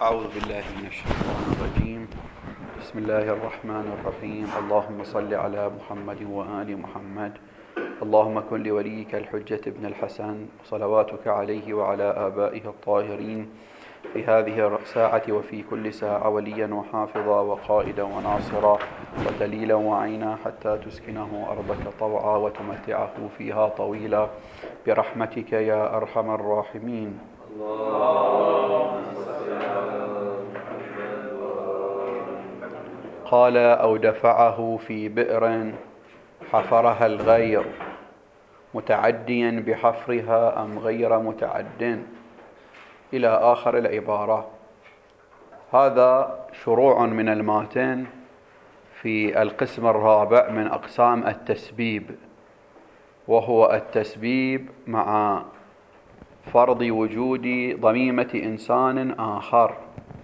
أعوذ بالله من الشيطان الرجيم. بسم الله الرحمن الرحيم. اللهم صل على محمد وآل محمد. اللهم كن لوليك الحجة ابن الحسن صلواتك عليه وعلى آبائه الطاهرين في هذه الساعة وفي كل ساعة وليا وحافظا وقائدا وناصرا ودليلا وعينا حتى تسكنه أرضك طوعا وتمتعه فيها طويلا برحمتك يا أرحم الراحمين. قال أو دفعه في بئر حفرها الغير متعديا بحفرها أم غير متعد إلى آخر العبارة. هذا شروع من الماتن في القسم الرابع من أقسام التسبيب، وهو التسبيب مع فرض وجود ضميمة إنسان آخر.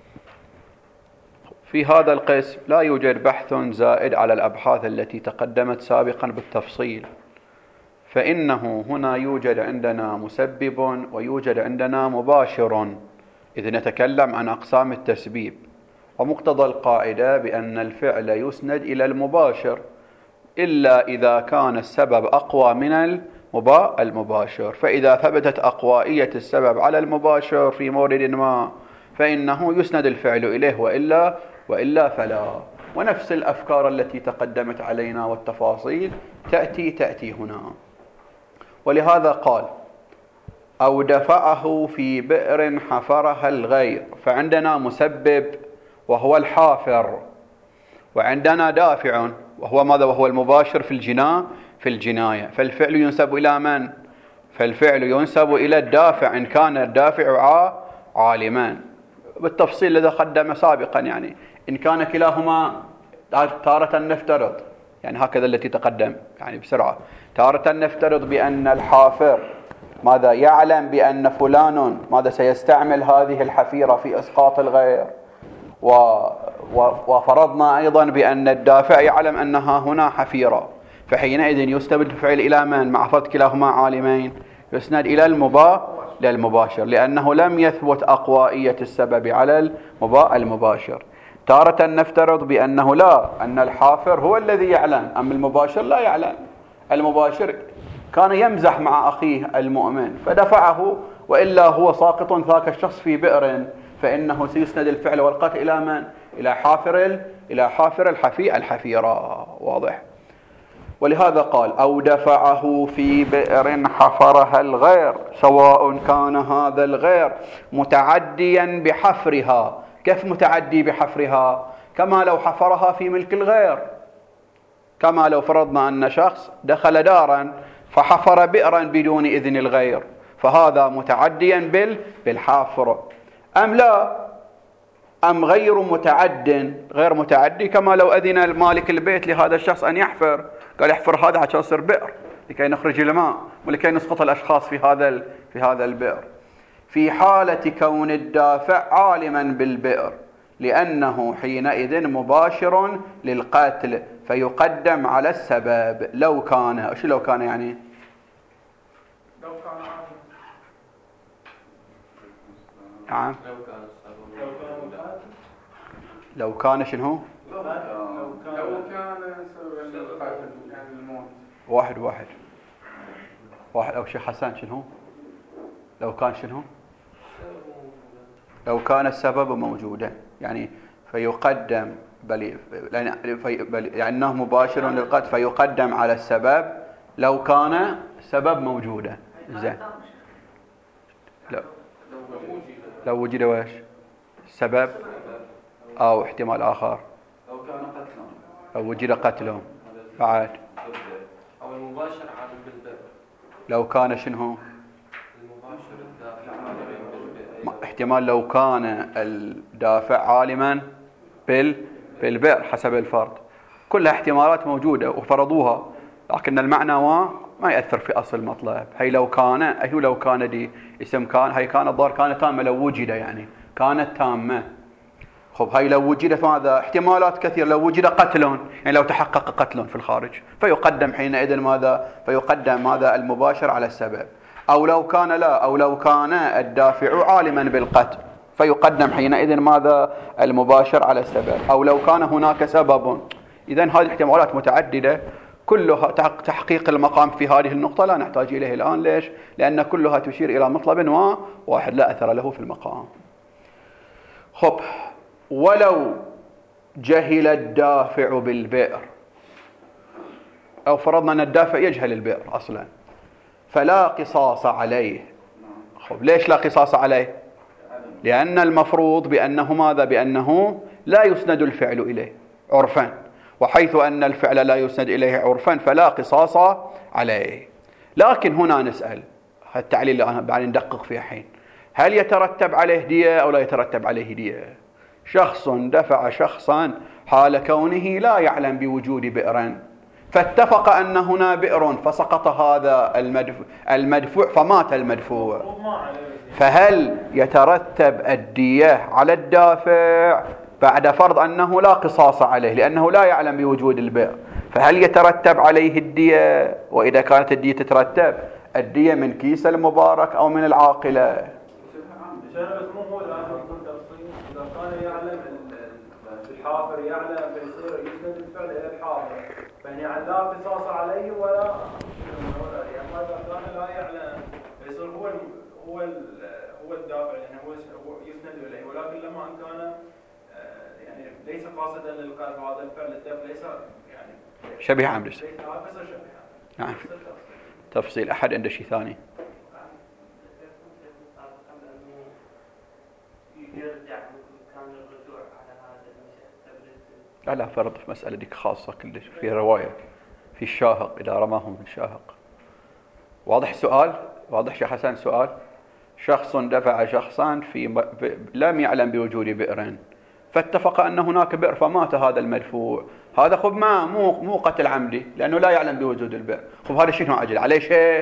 في هذا القسم لا يوجد بحث زائد على الأبحاث التي تقدمت سابقا بالتفصيل، فإنه هنا يوجد عندنا مسبب ويوجد عندنا مباشر إذ نتكلم عن أقسام التسبيب. ومقتضى القاعدة بأن الفعل يسند إلى المباشر إلا إذا كان السبب أقوى من المباشر، فإذا ثبتت أقوائية السبب على المباشر في مورد ما فإنه يسند الفعل إليه، وإلا فلا. ونفس الأفكار التي تقدمت علينا والتفاصيل تأتي هنا. ولهذا قال أو دفعه في بئر حفرها الغير، فعندنا مسبب وهو الحافر، وعندنا دافع وهو ماذا؟ وهو المباشر في الجناية. فالفعل ينسب إلى من؟ فالفعل ينسب إلى الدافع إن كان الدافع عالما، بالتفصيل الذي قدم سابقا. يعني إن كان كلاهما تارة نفترض، يعني هكذا التي تقدم يعني بسرعة، تارة نفترض بأن الحافر ماذا يعلم بأن فلان ماذا سيستعمل هذه الحفيرة في إسقاط الغير، وفرضنا أيضا بأن الدافع يعلم أنها هنا حفيرة، فحينئذ يستند الفعل إلى من؟ مع فرض كلاهما عالمين يسند إلى المباشر، لأنه لم يثبت أقوائية السبب على المباشر. تارة نفترض بأنه لا، أن الحافر هو الذي يعلم، أما المباشر لا يعلم. المباشر كان يمزح مع أخيه المؤمن فدفعه، وإلا هو ساقط ذاك الشخص في بئر، فإنه سيسند الفعل والقتل إلى من؟ إلى حافر الحفيرة. واضح؟ ولهذا قال أو دفعه في بئر حفرها الغير، سواء كان هذا الغير متعديا بحفرها. كيف متعدي بحفرها؟ كما لو حفرها في ملك الغير، كما لو فرضنا أن شخص دخل دارا فحفر بئرا بدون إذن الغير، فهذا متعديا بالحافر. أم لا؟ أم غير متعدي كما لو أذن مالك البيت لهذا الشخص أن يحفر، قال يحفر هذا عشان يصير بئر لكي نخرج الماء ولكي نسقط الأشخاص في هذا البئر. في حالة كون الدافع عالما بالبئر، لأنه حينئذ مباشر للقتل فيقدم على السبب. لو كان، ايش لو كان يعني؟ لو كان عالم. نعم. لو كان شنو؟ لو كان سبب القتل يعني الموت. واحد أو شيخ حسن شنو؟ لو كان شنو؟ لو كان السبب موجودا، يعني فيقدم لأنه مباشر للقتل فيقدم على السبب لو كان السبب موجودا. زين. لو وجد ويش؟ السبب أو احتمال آخر. لو كان قتلهم. لو وجد قتلهم بعد. أو المباشر عالم بالبئر. لو كان شنو؟ المباشر الدافع عالم بالبئر. احتمال لو كان الدافع عالما بالبئر حسب الفرض. كلها احتمالات موجودة وفرضوها، لكن المعنى ما يأثر في أصل المطلب. هي لو كان دي اسم كان، هي كانت ضار كانت تامة لو وجد، يعني كانت تامة. خب هاي لو وجدت ماذا؟ احتمالات كثيرة. لو وجد قتل، يعني لو تحقق قتل في الخارج فيقدم حينئذ ماذا؟ فيقدم ماذا؟ المباشر على السبب. أو لو كان لا، أو لو كان الدافع عالما بالقتل فيقدم حينئذ ماذا؟ المباشر على السبب. أو لو كان هناك سبب. إذن هذه احتمالات متعددة كلها تحقيق المقام في هذه النقطة لا نحتاج إليه الآن. ليش؟ لأن كلها تشير إلى مطلب واحد لا أثر له في المقام. خب، ولو جهل الدافع بالبئر، أو فرضنا أن الدافع يجهل البئر أصلا، فلا قصاص عليه. خب، ليش لا قصاص عليه؟ لأن المفروض بأنه ماذا؟ بأنه لا يسند الفعل إليه عرفا، وحيث أن الفعل لا يسند إليه عرفا فلا قصاص عليه. لكن هنا نسأل، التعليل اللي بعد ندقق فيه حين، هل يترتب عليه دية أو لا يترتب عليه دية؟ شخص دفع شخصا حال كونه لا يعلم بوجود بئر، فاتفق أن هنا بئر فسقط هذا المدفوع فمات المدفوع، فهل يترتب الدية على الدافع بعد فرض أنه لا قصاص عليه لأنه لا يعلم بوجود البئر؟ فهل يترتب عليه الدية؟ وإذا كانت الدية تترتب، الدية من كيس المبارك أو من العاقلة؟ إذا كان يعلم الحافر يعلم فيصير يسند الفعل إلى الحافر، فيعني لا قصاص عليه ولا يعني إذا كان لا يعلم فيصير هو الدافع، يعني هو يسند إليه، ولكن لما أن كان يعني ليس قاصدا للقتل، هذا الفعل الدفع ليس يعني شبيه عمد. ليس شبيه. نعم. تفصيل أحد عنده شيء ثاني؟ لا فرض في مسألة ديك خاصة كلش في رواية في الشاهق إذا رماهم من شاهق. واضح السؤال؟ واضح شيخ حسن السؤال؟ شخص دفع شخصا لم يعلم بوجود بئر، فاتفق أن هناك بئر فمات هذا المدفوع، هذا خب ما مو قتل عمدي لأنه لا يعلم بوجود البئر. خب هذا شيء أجل عليه شيء؟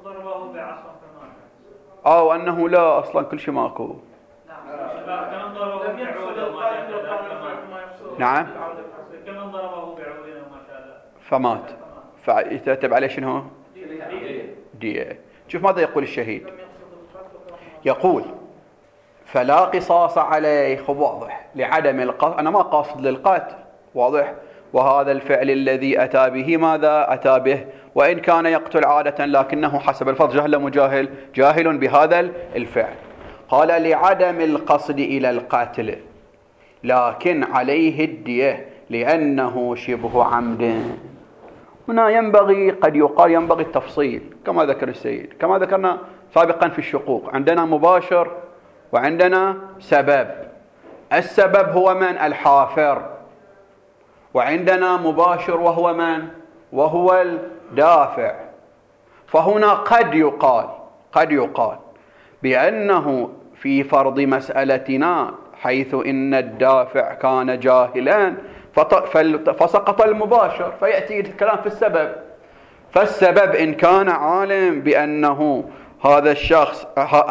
أو أنه لا أصلا كل شيء ماكو. نعم. فمات، فيترتب عليه شنو؟ دية. شوف ماذا يقول الشهيد، يقول فلا قصاص عليه. خب واضح، لعدم القتل، أنا ما قاصد للقتل، واضح. وهذا الفعل الذي أتى به ماذا؟ أتى به وإن كان يقتل عادة، لكنه حسب الفرض جهل مجاهل، جاهل بهذا الفعل. قال لعدم القصد إلى القتل، لكن عليه الدية لأنه شبه عمد. هنا ينبغي قد يقال ينبغي التفصيل كما ذكر السيد، كما ذكرنا سابقا في الشقوق، عندنا مباشر وعندنا سبب. السبب هو من؟ الحافر. وعندنا مباشر وهو من؟ وهو الدافع. فهنا قد يقال بأنه في فرض مسألتنا حيث إن الدافع كان جاهلا فسقط المباشر، فيأتي الكلام في السبب. فالسبب إن كان عالم بأنه هذا الشخص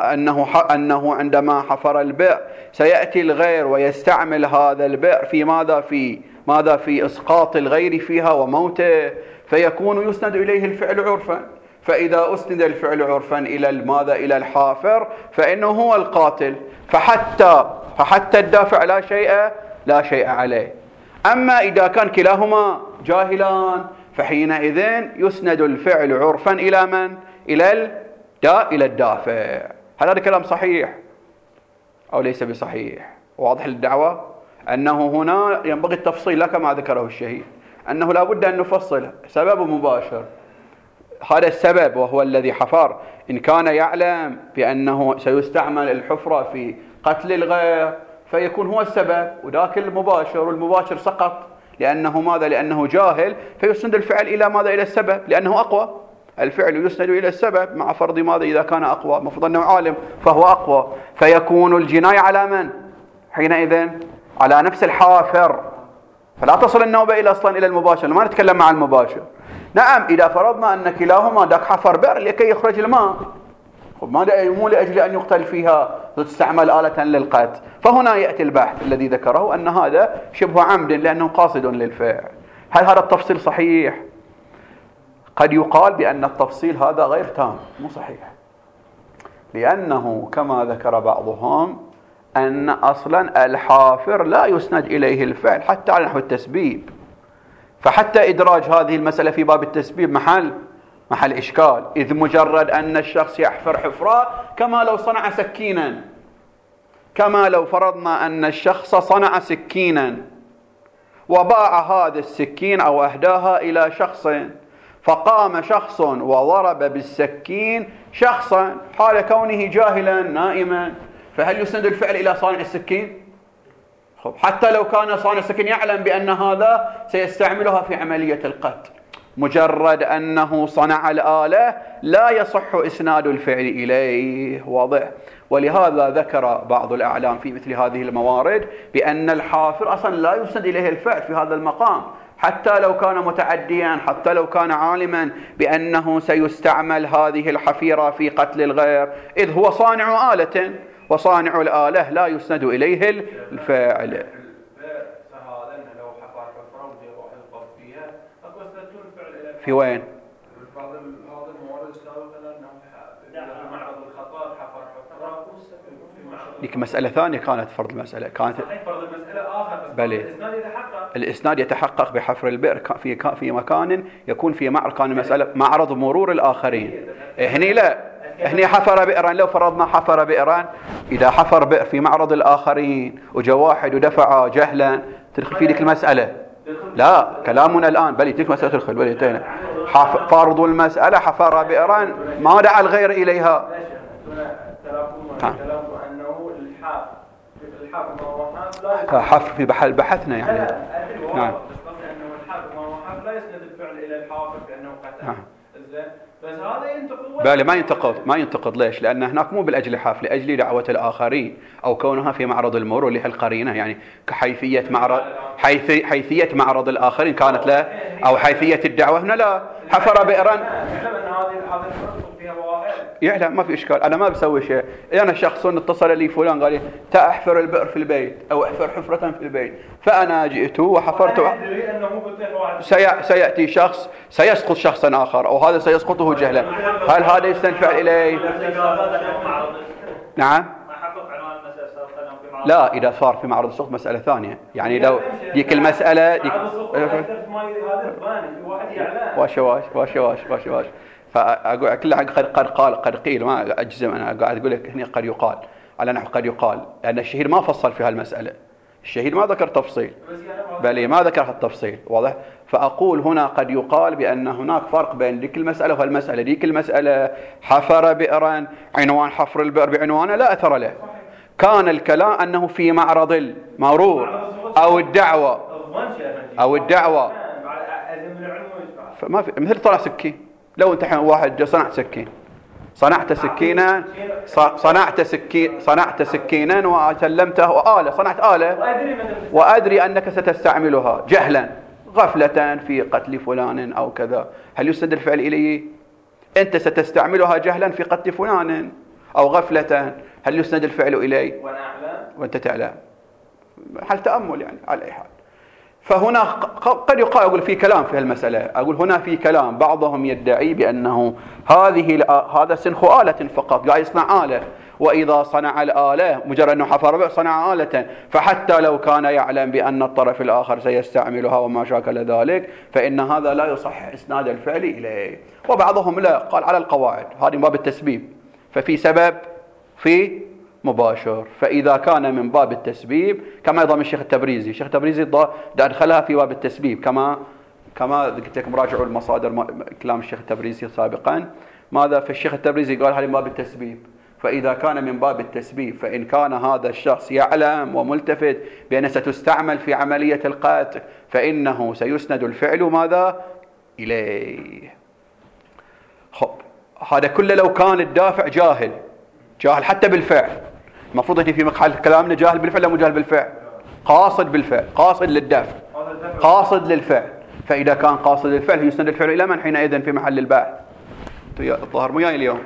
أنه عندما حفر البئر سيأتي الغير ويستعمل هذا البئر في ماذا؟ في إسقاط الغير فيها وموته، فيكون يسند إليه الفعل عرفا. فإذا أسند الفعل عرفا إلى الحافر فإنه هو القاتل، فحتى الدافع لا شيء عليه. أما إذا كان كلاهما جاهلان فحينئذ يسند الفعل عرفا إلى من؟ إلى الدافع. هل هذا الكلام صحيح أو ليس بصحيح؟ واضح الدعوة أنه هنا ينبغي التفصيل لا كما ذكره الشهيد، أنه لا بد أن نفصل سبب مباشر. هذا السبب وهو الذي حفر إن كان يعلم بأنه سيستعمل الحفرة في قتل الغير فيكون هو السبب، وذاك المباشر، والمباشر سقط لأنه ماذا؟ لأنه جاهل، فيسند الفعل إلى ماذا؟ إلى السبب، لأنه أقوى. الفعل يسند إلى السبب مع فرض ماذا؟ إذا كان أقوى، مفروض أنه عالم فهو أقوى، فيكون الجناية على من؟ حينئذ على نفس الحافر، فلا تصل النوبة أصلا إلى المباشر. ما نتكلم مع المباشر. نعم إذا فرضنا أن كلاهما داك حفر بئر لكي يخرج الماء، مو لأجل أن يقتل فيها تستعمل آلة للقتل، فهنا يأتي البحث الذي ذكره أن هذا شبه عمد لأنه قاصد للفعل. هل هذا التفصيل صحيح؟ قد يقال بأن التفصيل هذا غير تام، مو صحيح، لأنه كما ذكر بعضهم أن أصلا الحافر لا يسند إليه الفعل حتى على نحو التسبيب، فحتى إدراج هذه المسألة في باب التسبيب محل إشكال، إذ مجرد أن الشخص يحفر حفرة كما لو صنع سكينا، كما لو فرضنا أن الشخص صنع سكينا وباع هذا السكين أو أهداها إلى شخص، فقام شخص وضرب بالسكين شخصا حال كونه جاهلا نائما، فهل يسند الفعل إلى صانع السكين؟ حتى لو كان صانع السكين يعلم بأن هذا سيستعملها في عملية القتل، مجرد أنه صنع الآلة لا يصح إسناد الفعل إليه. واضح؟ ولهذا ذكر بعض الأعلام في مثل هذه الموارد بأن الحافر أصلا لا يسند إليه الفعل في هذا المقام، حتى لو كان متعديا، حتى لو كان عالما بأنه سيستعمل هذه الحفيرة في قتل الغير، إذ هو صانع آلة، وصانع الآلة لا يسند إليه الفعل. في وين؟ لك مسألة ثانية كانت فرض المسألة، كانت فرض المسألة آخر، بلي الإسناد يتحقق بحفر البئر في مكان يكون في كان المسألة معرض مرور الآخرين. هني لا، هني حفر بئرا، لو فرضنا حفر بئرا، إذا حفر بئر في معرض الآخرين وجاء واحد ودفع جهلا تدخل في ذيك المسألة؟ لا، كلامنا الآن بلي تلك مسألة تدخل، بلي تينا فرض المسألة حفر بئرا ما دعا الغير إليها. حفر في بحثنا يعني. نعم. الحافر ما هو حافر لا يسند الفعل إلى الحافر كأنه قتل. بس هذا ينتقد. بالي ما ينتقد ليش؟ لأن هناك مو بالأجل حفل، لأجل دعوة الآخرين أو كونها في معرض المرور اللي هي القرينة، يعني كحيثية معرض حيثية معرض الآخرين كانت لا، أو حيثية الدعوة هنا لا. حفر بئرا يعلم ما في إشكال، أنا ما بسوي شيء. أنا شخص اتصل لي فلان قال لي تأحفر البئر في البيت أو احفر حفرة في البيت، فأنا جئت وحفرت. سيأتي شخص سيسقط شخصا آخر أو هذا سيسقطه جهلا، هل هذا يستنفع إليه؟ نعم. لا، إذا صار في معرض السقط مسألة ثانية، يعني لو ديك المسألة ديك واش فأقول كل قد قيل، ما أجزم، أنا قاعد أقول لك هنا قد يقال على نحو قد يقال، لأن الشهيد ما فصل في هالمسألة، الشهيد ما ذكر تفصيل، بل ما ذكر التفصيل. واضح؟ فأقول هنا قد يقال بأن هناك فرق بين ذيك المسألة والمسألة. ذيك المسألة حفر بئرا، عنوان حفر البئر بعنوانه لا أثر له، كان الكلام أنه في معرض المرور أو الدعوة فما في مثل طلع سكين. لو انت واحد صنعت سكين، صنعت سكينا وسلمته آلة، صنعت آلة وأدري أنك ستستعملها جهلا غفلة في قتل فلان أو كذا، هل يسند الفعل إليه؟ أنت ستستعملها جهلا في قتل فلان أو غفلة، هل يسند الفعل إليه؟ وأنت تعلم. حال تأمل يعني على أي حال. فهنا قد يقال، أقول في كلام في المسألة، أقول هنا في كلام، بعضهم يدعي بأنه هذا سنخ آلة فقط، لا يصنع آلة، وإذا صنع الآلة مجرد أنه حفر صنع آلة، فحتى لو كان يعلم بأن الطرف الآخر سيستعملها وما شاكل ذلك فإن هذا لا يصح إسناد الفعل إليه. وبعضهم لا، قال على القواعد، هذه باب التسبيب، ففي سبب في مباشر، فإذا كان من باب التسبيب كما يضم الشيخ التبريزي، الشيخ التبريزي أدخلها في باب التسبيب كما قلت لكم راجعوا المصادر كلام الشيخ التبريزي سابقا، ماذا في الشيخ التبريزي قال هذا من باب التسبيب، فإذا كان من باب التسبيب فإن كان هذا الشخص يعلم وملتفت بأن ستستعمل في عملية القتل فإنه سيسند الفعل ماذا إليه. خب هذا كله لو كان الدافع جاهل حتى بالفعل، المفروض هنا في محل كلامنا جاهل بالفعل لا مجاهل بالفعل، قاصد بالفعل، قاصد للدافع، قاصد للفعل، فإذا كان قاصد للفعل يسند الفعل إلى من حينئذ في محل البحث. الظاهر مو جاي اليوم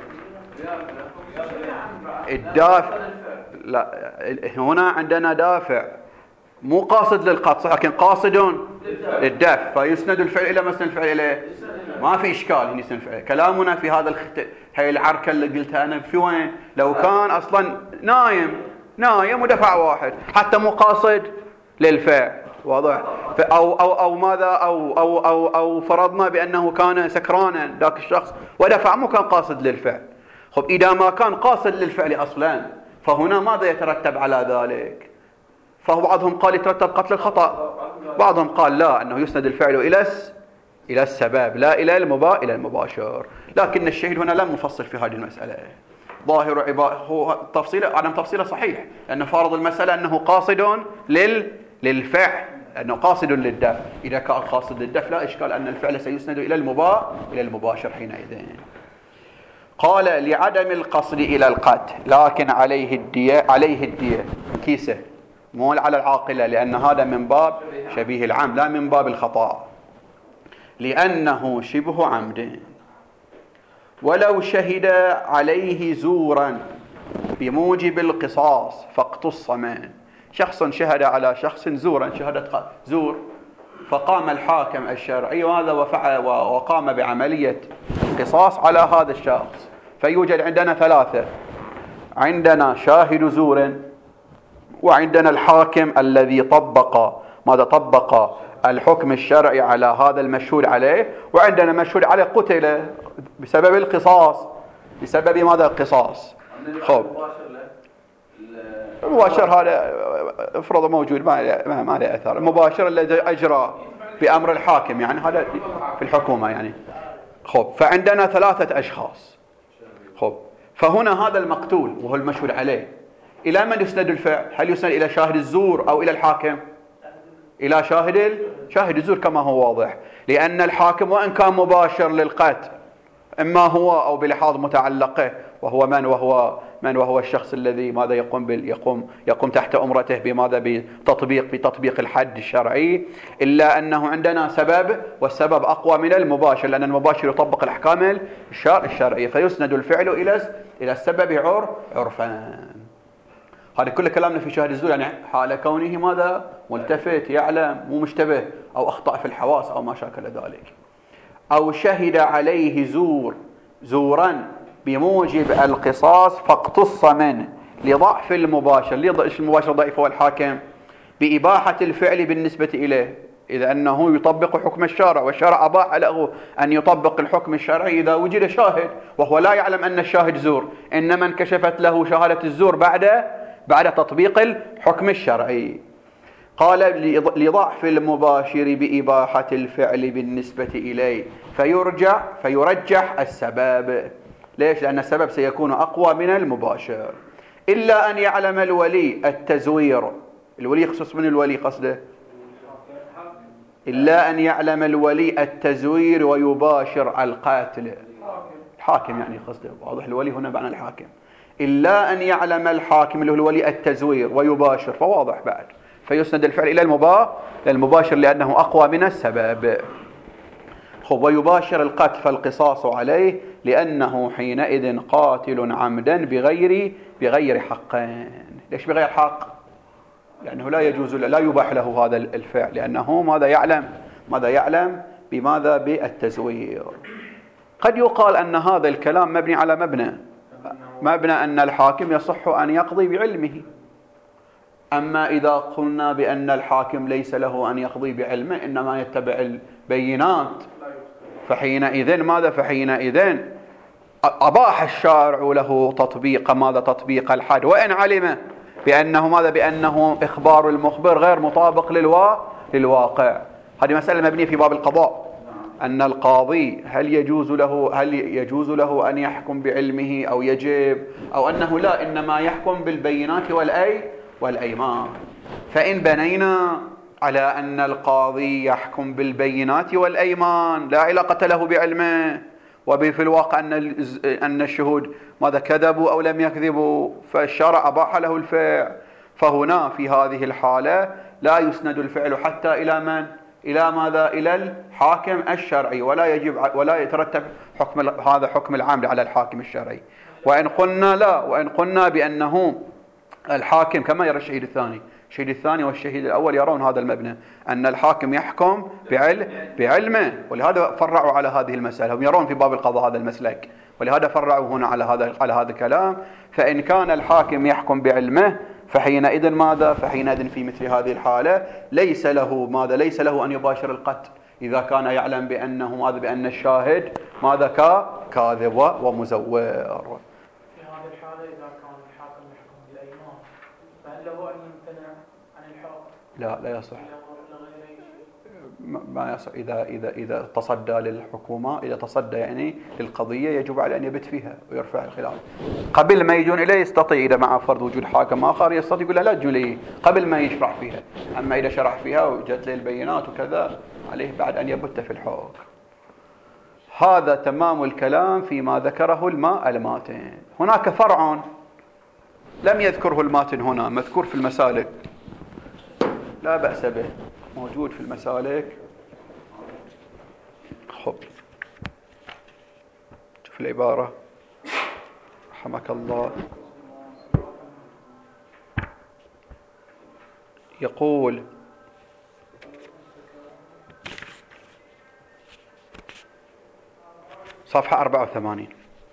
الدافع، لا هنا عندنا دافع مو قاصد للقتل لكن قاصد للدافع، فيسند الفعل إلى ما يسند الفعل إليه، ما في إشكال هنا يسند الفعل. كلامنا في هاي العركة اللي قلتها أنا في وين؟ لو كان أصلا نايم نايم ودفع واحد حتى مو قاصد للفعل، واضح؟ أو ماذا أو فرضنا بأنه كان سكرانا ذاك الشخص ودفع، مو كان قاصد للفعل. خب إذا ما كان قاصد للفعل أصلا فهنا ماذا يترتب على ذلك؟ فهو بعضهم قال يترتب قتل الخطأ، بعضهم قال لا، أنه يسند الفعل إلى السبب لا إلى المباشر. لكن الشهيد هنا لم يفصل في هذه المسألة. ظاهر هو عدم تفصيله صحيح، لأنه فارض المسألة أنه قاصد للفعل، أنه قاصد للدفع. إذا كان قاصد للدفع لا إشكال أن الفعل سيسند إلى المباشر حينئذ. قال لعدم القصد إلى القتل لكن عليه الدية كيسة، مو على العاقلة، لأن هذا من باب شبيه العمد لا من باب الخطأ، لأنه شبه عمد. ولو شهد عليه زورا بموجب القصاص فاقتص منه. شخص شهد على شخص زورا، شهادة زور، فقام الحاكم الشرعي وهذا وقام بعملية قصاص على هذا الشخص. فيوجد عندنا ثلاثة، عندنا شاهد زور، وعندنا الحاكم الذي طبق الحكم الشرعي على هذا المشهود عليه، وعندنا مشهود عليه قتل بسبب القصاص. بسبب ماذا القصاص؟ خب المباشر هذا افرض موجود ما له اثر. المباشر الذي اجرى بامر الحاكم، يعني هذا في الحكومه يعني. خب فعندنا ثلاثه اشخاص. خب فهنا هذا المقتول وهو المشهود عليه الى من يسند الفعل؟ هل يسند الى شاهد الزور او الى الحاكم؟ الى شاهد الزور كما هو واضح، لان الحاكم وان كان مباشر للقتل اما هو او بلحاظ متعلقه وهو من وهو الشخص الذي ماذا يقوم تحت امرته بماذا بتطبيق الحد الشرعي، الا انه عندنا سبب، والسبب اقوى من المباشر، لان المباشر يطبق الاحكام الشرعيه، فيسند الفعل الى السبب عرفا. هذا كل كلامنا في شاهد الزور، يعني حال كونه ماذا ملتفت يعلم مو مشتبه او اخطا في الحواس او ما شاكل ذلك. او شهد عليه زورا بموجب القصاص فاقتص منه لضعف المباشر. المباشر ضعيف هو الحاكم بإباحة الفعل بالنسبة إليه، إذا أنه يطبق حكم الشارع، والشارع أباح له أن يطبق الحكم الشرعي إذا وجد شاهد وهو لا يعلم أن الشاهد زور، إنما انكشفت له شهادة الزور بعد تطبيق الحكم الشرعي. قال لضعف المباشر بإباحة الفعل بالنسبة إليه فيرجح السبب. ليش؟ لأن السبب سيكون أقوى من المباشر. إلا أن يعلم الولي التزوير. الولي يخصص من الولي قصده؟ إلا أن يعلم الولي التزوير ويباشر القاتل. الحاكم يعني قصده، واضح؟ الولي هنا معنى الحاكم. إلا أن يعلم الحاكم اللي هو الولي التزوير ويباشر، فواضح بعد، فيسند الفعل إلى المباشر لأنه أقوى من السبب. ويباشر القتل فالقصاص عليه لأنه حينئذ قاتل عمدا بغير حق. ليش بغير حق؟ لأنه لا يباح له هذا الفعل، لأنه ماذا يعلم بماذا بالتزوير. قد يقال أن هذا الكلام مبني على مبنى أن الحاكم يصح أن يقضي بعلمه. أما إذا قلنا بأن الحاكم ليس له أن يقضي بعلمه إنما يتبع البينات، فحينئذ أباح الشارع له تطبيق الحد، وإن علم بأنه إخبار المخبر غير مطابق للواقع. هذه مسألة مبنية في باب القضاء، أن القاضي هل يجوز له أن يحكم بعلمه أو يجب، أو أنه لا، إنما يحكم بالبينات والأيمان. فإن بنينا على أن القاضي يحكم بالبينات والأيمان لا علاقة له بعلمه، وفي الواقع أن الشهود ماذا كذبوا أو لم يكذبوا، فالشرع أباح له الفعل، فهنا في هذه الحالة لا يسند الفعل حتى إلى من؟ إلى الحاكم الشرعي، ولا يترتب هذا حكم العامل على الحاكم الشرعي. وإن قلنا بأنه الحاكم كما يرى الشهيد الثاني والشهيد الأول يرون هذا المبنى، أن الحاكم يحكم بعلمه، ولهذا فرعوا على هذه المسألة. هم يرون في باب القضاء هذا المسلك، ولهذا فرعوا هنا على هذا الكلام. فإن كان الحاكم يحكم بعلمه فحينئذ ماذا؟ فحينئذ في مثل هذه الحالة ليس له ماذا؟ ليس له أن يباشر القتل إذا كان يعلم بأنه ماذا؟ بأن الشاهد ماذا؟ كاذب ومزور. في هذه الحالة إذا كان الحاكم يحكم بالأيمان فهل له أن يمتنع عن الحكم؟ لا يصح. ما يصح إذا تصدى للحكومة، إذا تصدى يعني للقضية يجب عليه أن يبت فيها ويرفع الخلاف. قبل ما يجون إليه يستطيع، إذا مع فرض وجود حاكم آخر يستطيع يقول لا تجون لي قبل ما يشرح فيها. أما إذا شرح فيها وجت له البينات وكذا عليه بعد أن يبت في الحكم. هذا تمام الكلام فيما ذكره الماتن. هناك فرع لم يذكره الماتن هنا، مذكور في المسالك، لا بأس به، موجود في المسالك. خب شوف العبارة رحمك الله. يقول صفحة 84،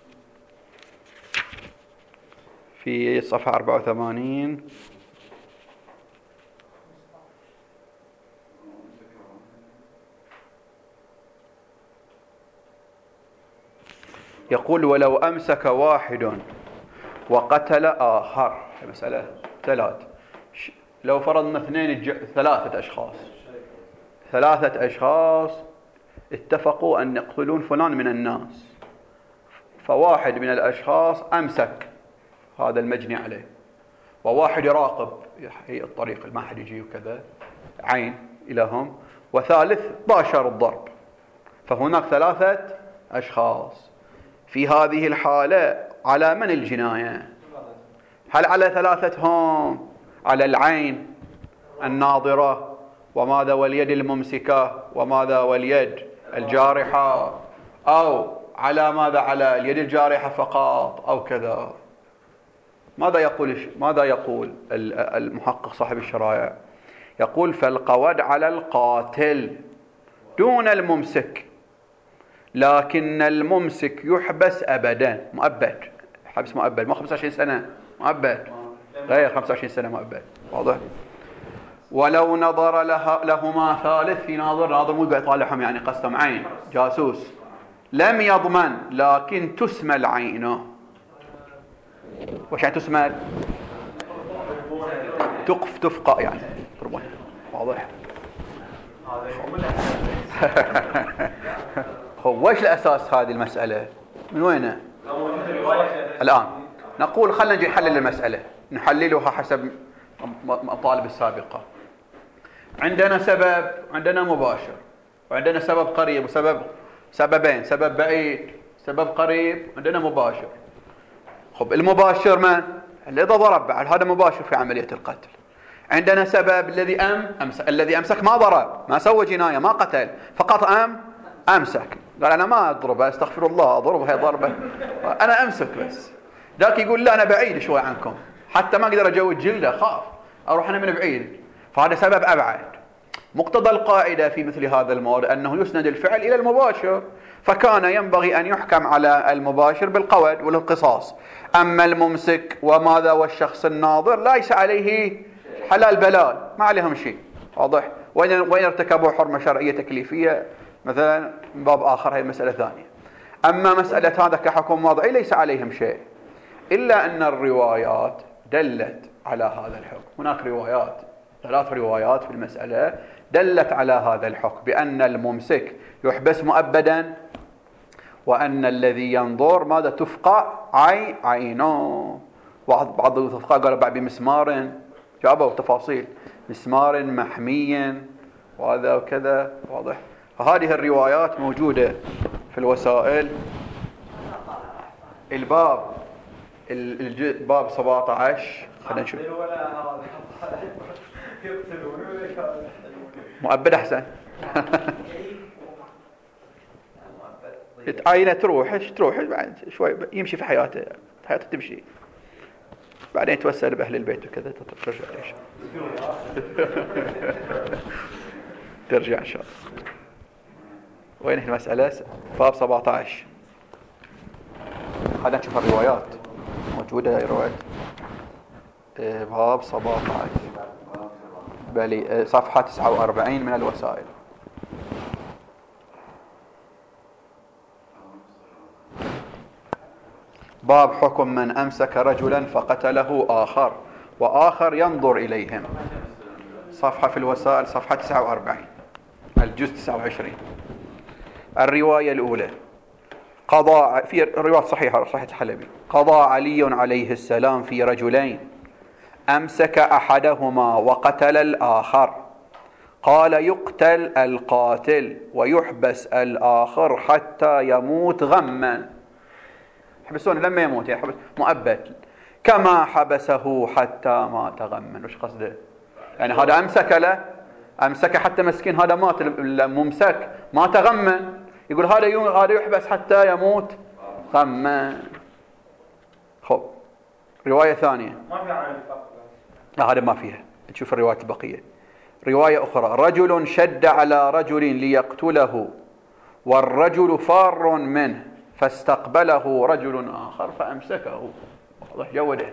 في صفحة 84 يقول ولو أمسك واحد وقتل آخر، مسألة ثلاث، لو فرضنا ثلاثة أشخاص اتفقوا أن يقتلون فلان من الناس، فواحد من الأشخاص أمسك هذا المجني عليه، وواحد يراقب هي الطريق ما حد يجي وكذا عين إلىهم، وثالث باشر الضرب، فهناك ثلاثة أشخاص. في هذه الحالة على من الجناية؟ هل على ثلاثتهم؟ على العين الناظرة وماذا واليد الممسكة وماذا واليد الجارحة، أو على ماذا؟ على اليد الجارحة فقط أو كذا؟ ماذا يقول المحقق صاحب الشرائع؟ يقول فالقود على القاتل دون الممسك، لكن الممسك يحبس أبدا، مؤبد، حبس مؤبد، ما 25 سنة، مؤبد، غير 25 سنة مؤبد، واضح؟ ولو نظر لهما ثالث، في ناظر مو قاعد يطالعهم يعني قسم عين جاسوس، لم يضمن، لكن تسمى عينه. وش يعني تسمى؟ تفقى يعني تربون، واضح؟ هو وش الأساس هذه المسألة؟ من وينه؟ الآن نقول خلنا نجي نحلل المسألة، نحللها حسب مطالب السابقة. عندنا سبب، عندنا مباشر، وعندنا سبب قريب سببين، سبب بعيد، سبب قريب، عندنا مباشر. خب المباشر من؟ الذي ضرب، بعد هذا مباشر في عملية القتل. عندنا سبب الذي أمسك ما ضرب، ما سوى جناية، ما قتل، فقط أمسك، قال أنا ما أضربه، استغفر الله، أضربه هي ضربة، أنا أمسك بس. ذاك يقول لا أنا بعيد شوي عنكم، حتى ما أقدر أجود جلده، خاف أروح أنا من بعيد، فهذا سبب أبعد. مقتضى القاعدة في مثل هذا المورد أنه يسند الفعل إلى المباشر، فكان ينبغي أن يحكم على المباشر بالقود والقصاص. أما الممسك وماذا والشخص الناظر ليس عليه حلال بلال، ما عليهم شيء، واضح؟ وإن ارتكبوا حرمة شرعية تكليفية مثلا من باب آخر، هي مسألة ثانية. أما مسألة هذا كحكم وضعي ليس عليهم شيء، إلا أن الروايات دلت على هذا الحكم. هناك روايات، 3 روايات في المسألة دلت على هذا الحكم، بأن الممسك يحبس مؤبدا، وأن الذي ينظر ماذا؟ تفقع عينه. بعض الفقهاء قالوا بعد بمسمار، جابوا تفاصيل، مسمار محمي وهذا وكذا، واضح؟ فهذه الروايات موجودة في الوسائل. باب 17 خلينا نشوف. مؤبد أحسن. عينه تروح بعد شوي يمشي في حياته تمشي، بعدين يتوسل بأهل البيت وكذا ترجع ليش ترجع إن شاء الله. وين المسألة؟ باب 17. خلينا نشوف الروايات، موجودة الروايات. باب 17 بل صفحة 49 من الوسائل. باب حكم من أمسك رجلا فقتله آخر وآخر ينظر إليهم. صفحة في الوسائل صفحة 49 الجزء 29. الرواية الأولى قضى في رواية صحيحة صحيح الحلبي. قضى علي عليه السلام في رجلين أمسك أحدهما وقتل الآخر، قال يقتل القاتل ويحبس الآخر حتى يموت غما. يحبسونه لما يموت يعني حبس مؤبد، كما حبسه حتى مات غما. وش قصده؟ يعني هذا أمسك حتى مسكين هذا مات الممسك مات غما، يقول هذا يحبس حتى يموت غما. خب رواية ثانية ما في عن الفقر. لا هذا ما فيها. تشوف الرواية البقية. رواية أخرى رجل شد على رجل ليقتله والرجل فار منه فاستقبله رجل آخر فأمسكه. واضح جوده.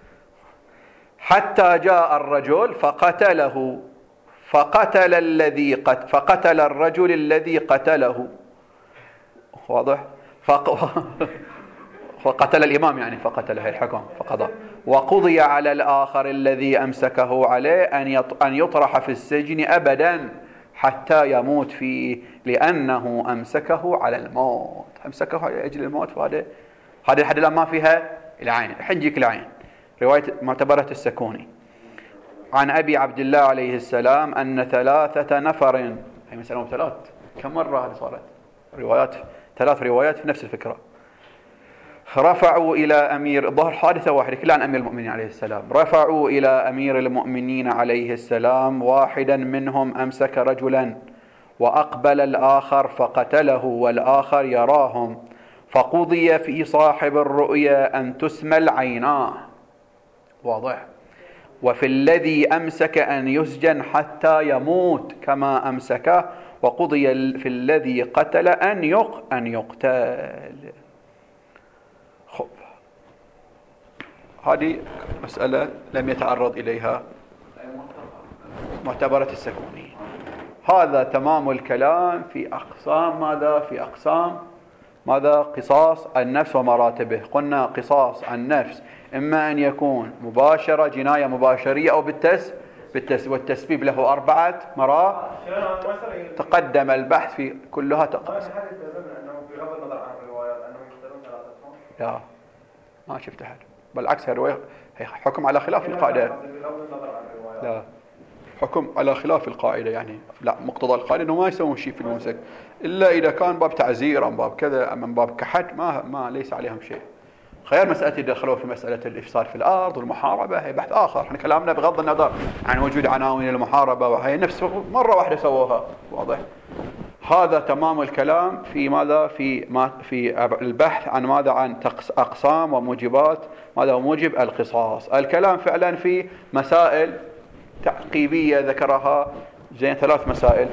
حتى جاء الرجل فقتله فقتل الرجل الذي قتله. واضح. فقتل الإمام يعني فقتله الحكم فقضى. وقضي على الآخر الذي أمسكه عليه أن يطرح في السجن أبدا حتى يموت فيه لأنه أمسكه على الموت. أمسكه على أجل الموت. فهذا الحد الآن ما فيها العين. حجيك العين. رواية معتبرة السكوني عن أبي عبد الله عليه السلام أن 3 نفر هي مسألة 3 كم مرة هذه صارت روايات 3 روايات في نفس الفكرة. رفعوا إلى أمير ظهر حادثة واحدة كلها عن أمير المؤمنين عليه السلام. رفعوا إلى أمير المؤمنين عليه السلام واحدا منهم أمسك رجلا وأقبل الآخر فقتله والآخر يراهم، فقضي في صاحب الرؤيا أن تسمى العيناه. واضح. وفي الذي أمسك أن يسجن حتى يموت كما أمسكه، وقضي في الذي قتل أن يقتل. خب هذه مسألة لم يتعرض إليها معتبرة السكوني. هذا تمام الكلام في أقسام ماذا؟ في أقسام ماذا؟ قصاص النفس ومراتبه. قلنا قصاص النفس إما أن يكون مباشرة جناية مباشرية أو والتسبيب له 4 مرات. تقدم البحث في كلها تقاس. لا ما شفت أحد. بالعكس هي حكم على خلاف القاعدة. لا حكم على خلاف القاعدة يعني لا مقتضى القاعدة إنه ما يسوون شيء في الممسك إلا إذا كان باب تعزير أم باب كذا أم باب كحد ما ليس عليهم شيء. خير مسألة يدخلوا في مسألة الإفساد في الأرض والمحاربة هي بحث آخر. احنا كلامنا بغض النظر عن وجود عناوين المحاربة وهي نفس مرة واحدة سووها. واضح. هذا تمام الكلام في ماذا؟ في البحث عن ماذا؟ عن أقسام وموجبات ماذا؟ وموجب القصاص. الكلام فعلا في مسائل تعقيبية ذكرها زين 3 مسائل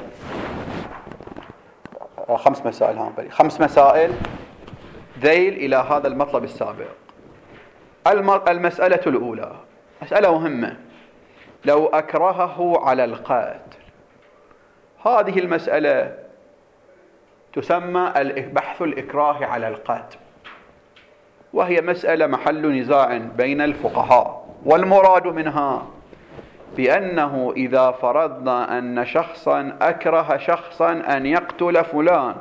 5 مسائل 5 مسائل ذيل إلى هذا المطلب السابق. المسألة الأولى مسألة مهمة. لو أكرهه على القتل، هذه المسألة تسمى بحث الإكراه على القتل، وهي مسألة محل نزاع بين الفقهاء. والمراد منها بأنه إذا فرضنا أن شخصا أكره شخصا أن يقتل فلان،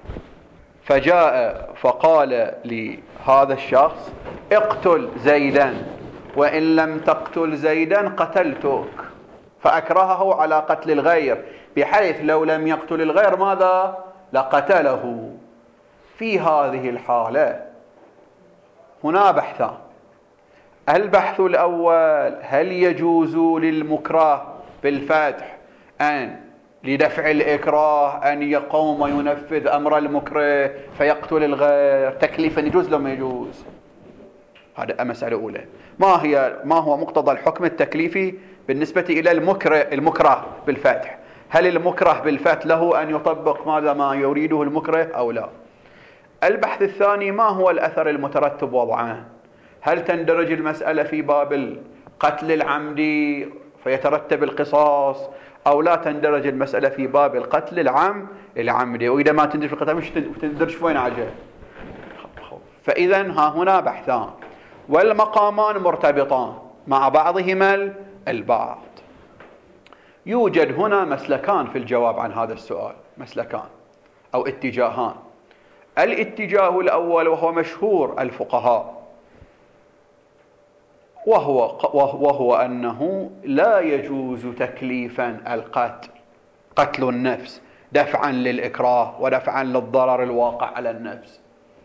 فجاء فقال لهذا الشخص اقتل زيدا وإن لم تقتل زيدا قتلتك، فأكرهه على قتل الغير بحيث لو لم يقتل الغير ماذا؟ لقتله. في هذه الحالة هنا بحثان. البحث الأول هل يجوز للمكره بالفتح أن لدفع الإكراه أن يقوم وينفذ أمر المكره فيقتل الغير تكليفا، يجوز لو ما يجوز؟ هذا مسألة أولى. ما هو مقتضى الحكم التكليفي بالنسبة إلى المكره بالفتح؟ هل المكره بالفتح له أن يطبق ماذا ما يريده المكره أو لا؟ البحث الثاني ما هو الأثر المترتب وضعان؟ هل تندرج المسألة في باب قتل العمدي فيترتب القصاص، أو لا تندرج المسألة في باب القتل العمدي، وإذا ما تندرج في القتل مش تندرج وين عجل. فإذا ها هنا بحثان والمقامان مرتبطان مع بعضهما البعض. يوجد هنا مسلكان في الجواب عن هذا السؤال، مسلكان أو اتجاهان. الاتجاه الأول وهو مشهور الفقهاء وهو أنه لا يجوز تكليفا القتل، قتل النفس دفعا للإكراه ودفعا للضرر الواقع على النفس.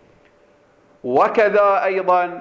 وكذا أيضا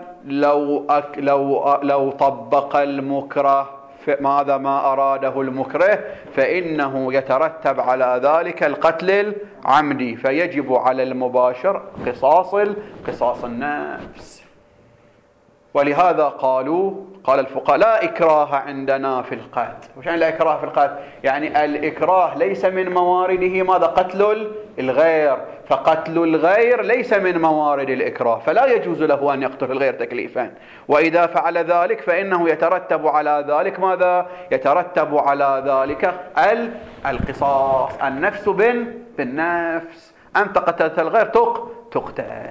لو طبق المكره ماذا ما أراده المكره فإنه يترتب على ذلك القتل العمدي، فيجب على المباشر قصاص النفس. ولهذا قال الفقهاء لا إكراه عندنا في القتل. وش يعني لا إكراه في القتل؟ يعني الإكراه ليس من موارده ماذا؟ قتل الغير، فقتل الغير ليس من موارد الإكراه، فلا يجوز له أن يقتل الغير تكليفا. وإذا فعل ذلك فإنه يترتب على ذلك ماذا؟ يترتب على ذلك القصاص، النفس بالنفس، أنت قتلت الغير تقتل.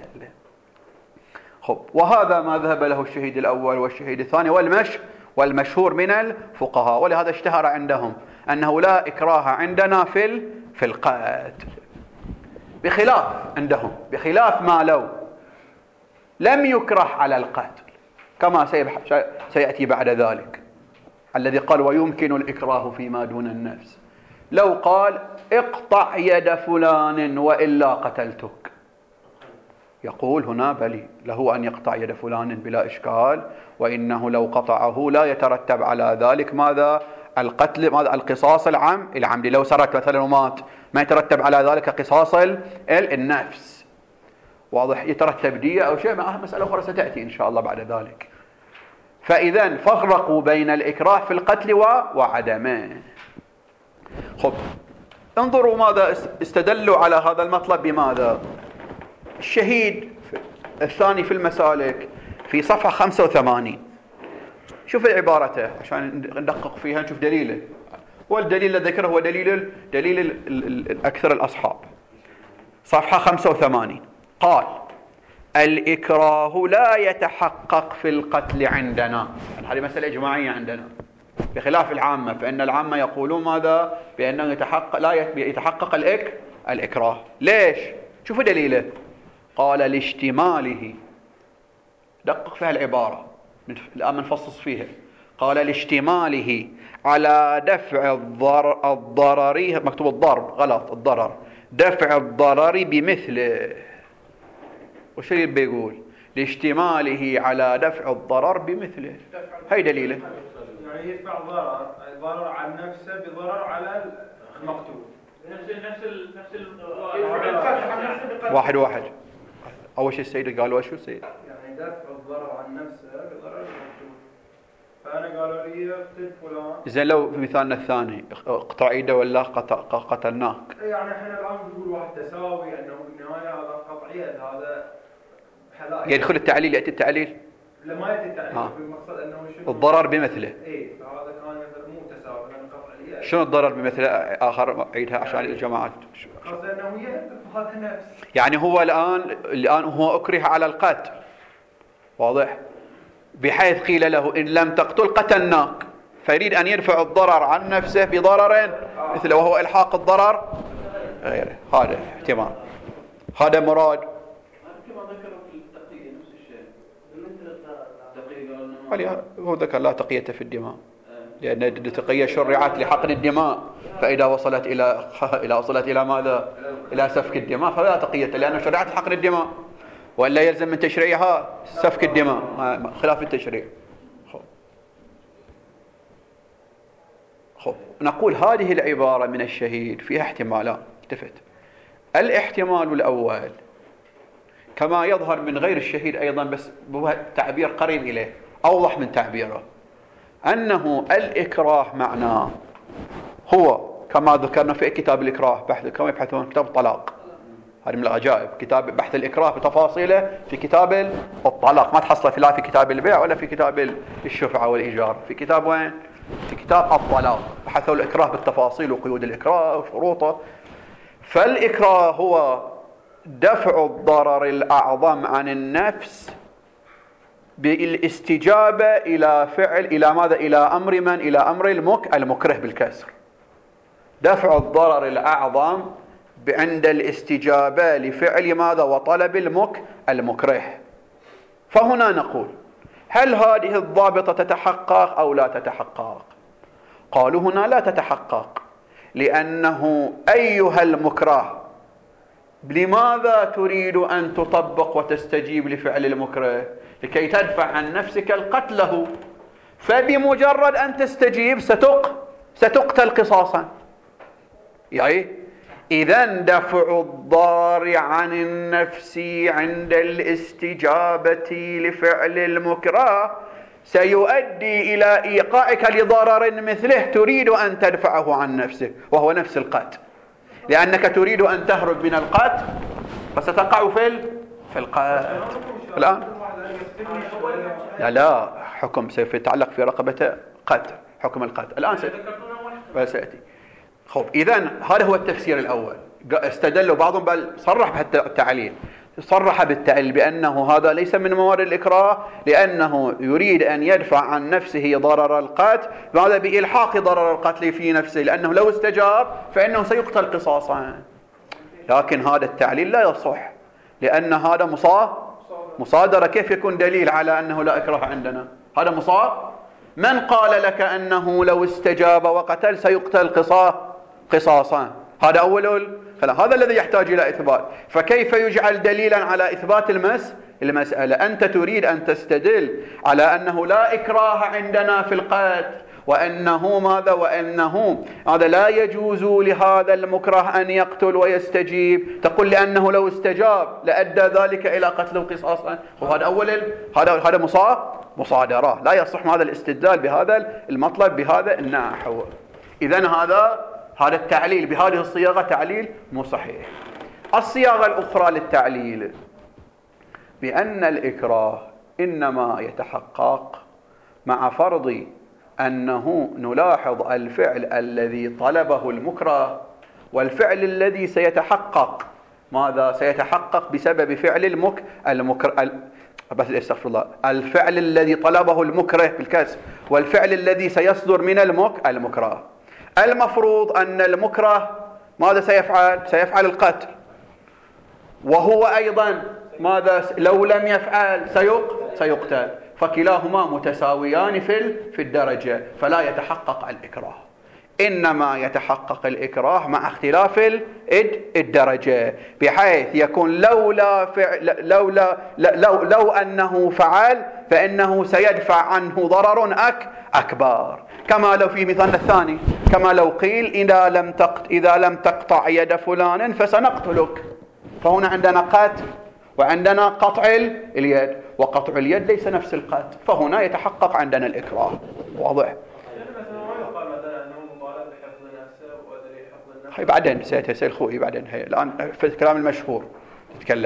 وهذا ما ذهب له الشهيد الأول والشهيد الثاني والمشهور من الفقهاء. ولهذا اشتهر عندهم أنه لا إكراه عندنا في القتل، بخلاف عندهم بخلاف ما لو لم يكره على القتل، كما سيأتي بعد ذلك الذي قال ويمكن الإكراه فيما دون النفس. لو قال اقطع يد فلان وإلا قتلتك، يقول هنا بلي له أن يقطع يد فلان بلا إشكال، وإنه لو قطعه لا يترتب على ذلك ماذا؟ القتل، ماذا؟ القصاص العمدي. لو سرق مثلا ومات ما يترتب على ذلك قصاص النفس، واضح؟ يترتب دية أو شيء، مسألة أخرى ستأتي إن شاء الله بعد ذلك. فإذا فرقوا بين الإكراه في القتل وعدمه. انظروا ماذا استدلوا على هذا المطلب بماذا؟ الشهيد الثاني في المسالك في صفحة 85، شوف عبارته عشان ندقق فيها نشوف دليله. والدليل الذي ذكره هو دليل أكثر الأصحاب. صفحة 85 قال الإكراه لا يتحقق في القتل عندنا. هذه مسألة إجماعية عندنا بخلاف العامة، فإن العامة يقولون ماذا؟ بأنه لا يتحقق الإكراه. ليش؟ شوفوا دليله. قال لاشتماله، دقق في العبارة الآن منفصص فيها. قال لاشتماله على دفع الضرر، مكتوب الضرب غلط، الضرر، دفع الضرر بمثله. وش اللي بيقول؟ لاشتماله على دفع الضرر بمثله، هي دليله. يعني يدفع ضرر عن نفسه بضرر على المقتول، نفس واحد. أول شيء السيد قال وشو السيد؟ يعني دفع الضرر عن نفسه بضرر المقتول. فأنا قالوا لي اقتل فلان. زين لو في مثالنا الثاني اقطع ايده ولا قتلناك. يعني احنا الآن بنقول واحد تساوي، أنه بالنهاية هذا قطع يد، هذا حلال. يدخل التعليل، يأتي التعليل؟ لا ما يأتي التعليل، بالمقصد أنه شنو الضرر بمثله. إيه، فهذا كان مثلا مو تساوي لأن قطع اليد. شنو الضرر بمثله؟ آخر عيدها عشان الجماعات. قصد أنه يد هذا نفس. يعني هو الآن هو أكره على القتل، واضح؟ بحيث قيل له إن لم تقتل قتلناك، فيريد أن يدفع الضرر عن نفسه بضرر مثله، وهو إلحاق الضرر غيره. هذا احتمال، هذا مراد. كما ذكروا في التقية نفس الشيء، هو ذكر لا تقية في الدماء، لأن التقية شرعت لحقن الدماء، فإذا وصلت إلى ماذا؟ إلى سفك الدماء فلا تقية، لأنه شرعت حقن الدماء، وإلا يلزم من تشريعها سفك الدماء خلاف التشريع. نقول هذه العبارة من الشهيد فيها احتمالان. التفت. الاحتمال الأول كما يظهر من غير الشهيد أيضا، بس هو تعبير قريب إليه أوضح من تعبيره، أنه الإكراه معناه هو كما ذكرنا في كتاب الإكراه، كما يبحثون كتاب الطلاق، هذه من العجائب، كتاب بحث الإكراه بتفاصيله في كتاب الطلاق، ما تحصله لا في كتاب البيع ولا في كتاب الشفعة والإيجار، في كتاب وين؟ في كتاب الطلاق، بحثوا الإكراه بالتفاصيل وقيود الإكراه وشروطه. فالإكراه هو دفع الضرر الأعظم عن النفس بالاستجابة إلى فعل، إلى ماذا؟ إلى أمر من؟ إلى أمر المكره بالكسر. دفع الضرر الأعظم عند الاستجابة لفعل ماذا؟ وطلب المكره. فهنا نقول هل هذه الضابطة تتحقق أو لا تتحقق؟ قالوا هنا لا تتحقق، لأنه أيها المكره لماذا تريد أن تطبق وتستجيب لفعل المكره؟ لكي تدفع عن نفسك القتله، فبمجرد أن تستجيب ستقتل قصاصا. يعني إذن دفع الضار عن النفس عند الاستجابة لفعل المكره سيؤدي إلى إيقاعك لضرر مثله تريد أن تدفعه عن نفسك، وهو نفس القتل، لأنك تريد أن تهرب من القتل فستقع في القتل. الآن لا حكم سوف يتعلق في رقبته قتل، حكم القتل الآن سيأتي. خب إذن هذا هو التفسير الأول. استدلوا بعضهم بل صرح بالتعليل، صرح بالتعليل بأنه هذا ليس من موارد الإكراه، لأنه يريد أن يدفع عن نفسه ضرر القتل، ماذا؟ بإلحاق ضرر القتل في نفسه، لأنه لو استجاب فإنه سيقتل قصاصا. لكن هذا التعليل لا يصح، لأن هذا مصادرة. كيف يكون دليل على أنه لا إكراه عندنا؟ هذا من قال لك أنه لو استجاب وقتل سيقتل قصاصا؟ هذا أول هذا الذي يحتاج إلى إثبات. فكيف يجعل دليلا على إثبات المسألة؟ أنت تريد أن تستدل على أنه لا إكراه عندنا في القتل، وأنه ماذا؟ وأنه هذا لا يجوز لهذا المكره أن يقتل ويستجيب، تقول لأنه لو استجاب لأدى ذلك إلى قتل قصاصا. وهذا هذا مصادرة، لا يصح هذا الاستدلال بهذا المطلب بهذا النحو. إذن هذا التعليل بهذه الصياغة تعليل مو صحيح. الصياغة الأخرى للتعليل بأن الإكراه إنما يتحقق مع فرض أنه نلاحظ الفعل الذي طلبه المكره، والفعل الذي سيتحقق ماذا؟ سيتحقق بسبب فعل الفعل الذي طلبه المكره بالكسر، والفعل الذي سيصدر من المكره. المفروض أن المكره ماذا سيفعل القتل، وهو أيضا ماذا؟ لو لم يفعل سيقتل، فكلاهما متساويان في الدرجة، فلا يتحقق الإكراه. إنما يتحقق الإكراه مع اختلاف الدرجة، بحيث يكون لو أنه فعل فإنه سيدفع عنه ضرر أكبر، كما لو في مثالنا الثاني، كما لو قيل إذا لم تقطع يد فلان فسنقتلك. فهنا عندنا قتل وعندنا قطع اليد، وقطع اليد ليس نفس القتل، فهنا يتحقق عندنا الإكراه. واضح؟ هي بعدين سيتسأل خوي بعدين، هي الآن في الكلام المشهور تتكلم.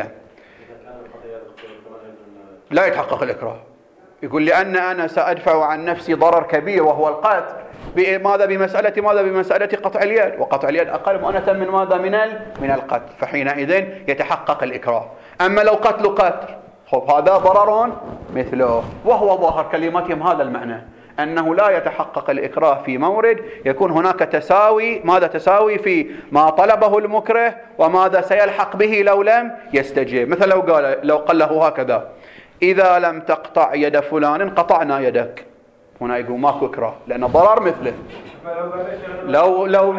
لا يتحقق الإكراه، يقول لأن أنا سأدفع عن نفسي ضرر كبير وهو القتل بمسألة قطع اليد، وقطع اليد أقل مؤنة من ماذا؟ من القتل، فحينئذ يتحقق الإكراه. أما لو قتل هذا ضرر مثله، وهو ظاهر كلماتهم هذا المعنى، أنه لا يتحقق الإكراه في مورد يكون هناك تساوي في ما طلبه المكره وماذا سيلحق به لو لم يستجيب. مثل لو قال له هكذا: إذا لم تقطع يد فلان قطعنا يدك، هنا يقول ماكو إكراه لأن ضرر مثله. لو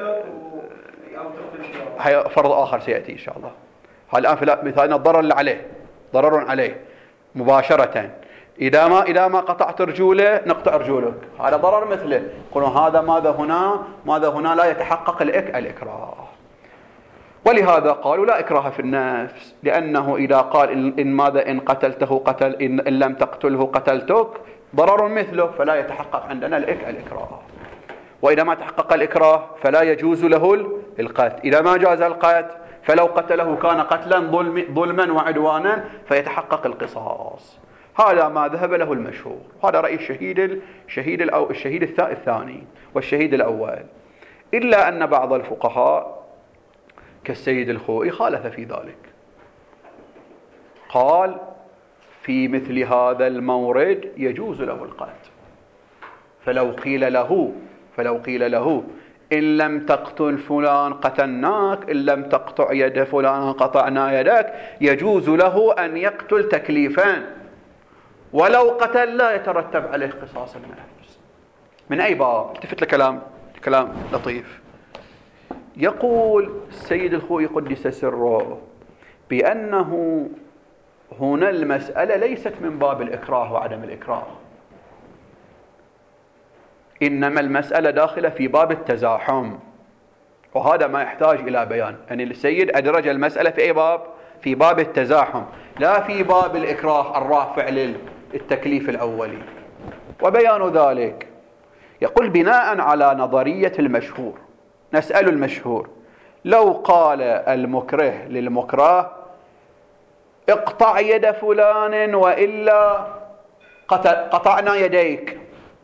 هي فرض آخر سيأتي إن شاء الله. الآن في مثالنا الضرر اللي عليه ضرر عليه مباشرة، إذا ما قطعت رجوله نقطع رجولك، هذا ضرر مثله. يقولون هذا ماذا هنا لا يتحقق الإكراه. ولهذا قالوا لا إكراه في النفس، لأنه إذا قال إن قتلته قتل، إن لم تقتله قتلتك، ضرر مثله، فلا يتحقق عندنا الإكراه. وإذا ما تحقق الإكراه فلا يجوز له القتل. إذا ما جاز القتل فلو قتله كان قتلا ظلما وعدوانا فيتحقق القصاص. هذا ما ذهب له المشهور، هذا رأي الشهيد الثاني والشهيد الأول، إلا أن بعض الفقهاء كالسيد الخوئي خالف في ذلك، قال في مثل هذا المورد يجوز له القتل. فلو قيل له إن لم تقتل فلان قتلناك، إن لم تقطع يد فلان قطعنا يدك، يجوز له أن يقتل تكليفا، ولو قتل لا يترتب عليه قصاص النفس. من أي باب؟ التفت لكلام لطيف. يقول السيد الخوئي قدس سره بأنه هنا المسألة ليست من باب الإكراه وعدم الإكراه، إنما المسألة داخلة في باب التزاحم، وهذا ما يحتاج إلى بيان. يعني السيد أدرج المسألة في أي باب؟ في باب التزاحم، لا في باب الإكراه الرافع للتكليف الأولي. وبيان ذلك يقول بناء على نظرية المشهور، نسأل المشهور لو قال المكره للمكره اقطع يد فلان وإلا قطعنا يديك،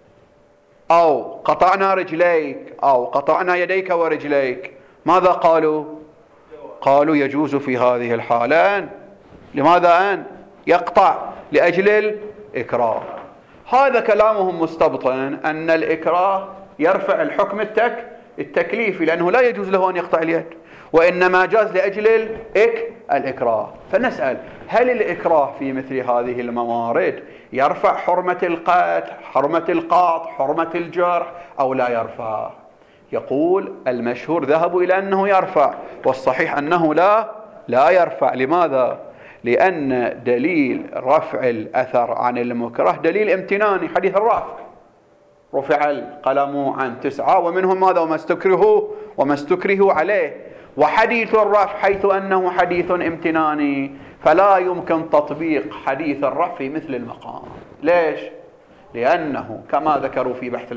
أو قطعنا رجليك، أو قطعنا يديك ورجليك، ماذا قالوا؟ قالوا يجوز في هذه الحالة. لماذا أن يقطع؟ لأجل الإكراه. هذا كلامهم مستبطن أن الإكراه يرفع الحكم التكليفي، لأنه لا يجوز له أن يقطع اليد، وإنما جاز لأجل الإكراه. فنسأل هل الإكراه في مثل هذه الموارد يرفع حرمة القتل، حرمة القاط، حرمة الجرح، أو لا يرفع؟ يقول المشهور ذهبوا إلى أنه يرفع، والصحيح أنه لا يرفع. لماذا؟ لأن دليل رفع الأثر عن المكره دليل امتناني، حديث الرفع، رفع القلم عن 9 ومنهم ماذا؟ وما استكره عليه. وحديث الرفع حيث أنه حديث امتناني فلا يمكن تطبيق حديث الرفع في مثل المقام. ليش؟ لأنه كما ذكروا في بحث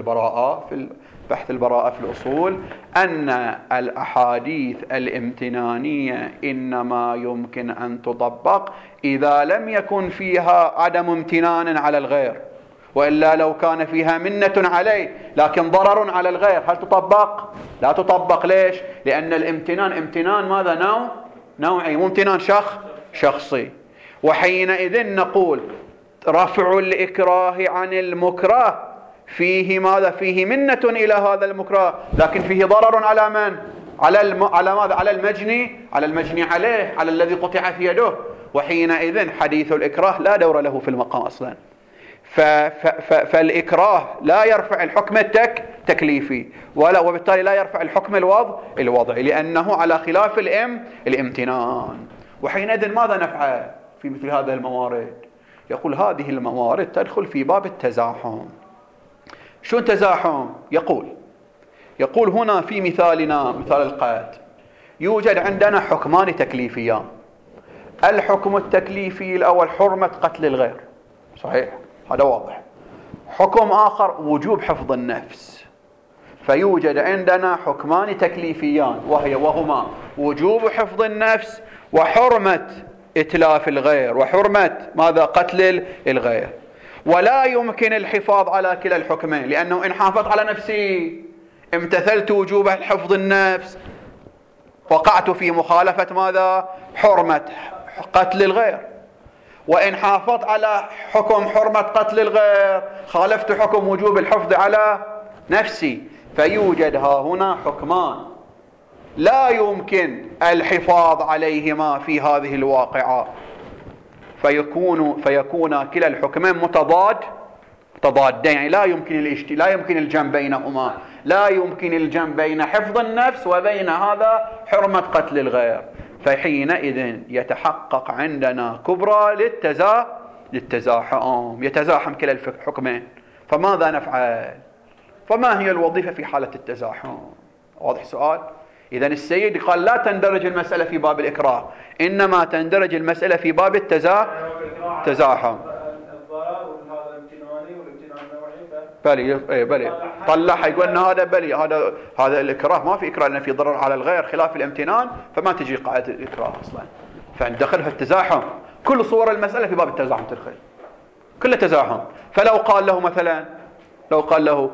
البراءة في الأصول أن الأحاديث الامتنانية إنما يمكن أن تطبق إذا لم يكن فيها عدم امتنان على الغير، وإلا لو كان فيها منة عليه لكن ضرر على الغير هل تطبق؟ لا تطبق. ليش؟ لأن الامتنان امتنان ماذا؟ نوعي، مو امتنان شخصي. وحينئذ نقول رفع الإكراه عن المكره فيه ماذا؟ فيه منة إلى هذا المكره، لكن فيه ضرر على من؟ على ماذا؟ على المجني عليه، على الذي قطعت يده. وحينئذ حديث الإكراه لا دور له في المقام أصلا. فالإكراه لا يرفع الحكم التكليفي، وبالتالي لا يرفع الحكم الوضعي، لأنه على خلاف الامتنان. وحينئذ ماذا نفعل في مثل هذه الموارد؟ يقول هذه الموارد تدخل في باب التزاحم. شو التزاحم؟ يقول هنا في مثالنا، مثال القتل، يوجد عندنا حكمان تكليفيان. الحكم التكليفي الأول حرمة قتل الغير، صحيح، هذا واضح. حكم آخر وجوب حفظ النفس. فيوجد عندنا حكمان تكليفيان وهما وجوب حفظ النفس وحرمة إتلاف الغير وحرمة ماذا؟ قتل الغير. ولا يمكن الحفاظ على كلا الحكمين، لأنه إن حافظت على نفسي امتثلت وجوب حفظ النفس، وقعت في مخالفة ماذا؟ حرمة قتل الغير. وإن حافظت على حكم حرمة قتل الغير خالفت حكم وجوب الحفظ على نفسي. فيوجد هنا حكمان لا يمكن الحفاظ عليهما في هذه الواقعة، فيكون كلا الحكمين متضادين، يعني لا يمكن الجمع بينهما، لا يمكن الجمع بين حفظ النفس وبين هذا حرمة قتل الغير. فحينئذ يتحقق عندنا كبرى للتزاحم، يتزاحم كلا الحكمين. فماذا نفعل؟ فما هي الوظيفة في حالة التزاحم؟ واضح السؤال؟ إذن السيد قال لا تندرج المسألة في باب الإكراه، إنما تندرج المسألة في باب التزاحم. الضرر هذا امتناني والامتنان نوعي، بلي طلعها يقول ان هذا بلي هذا الاكراه ما في اكراه لان في ضرر على الغير خلاف الامتنان، فما تجي قاعده الاكراه اصلا. فندخل في التزاحم، كل صور المساله في باب التزاحم تدخل، كله تزاحم. فلو قال له مثلا، لو قال له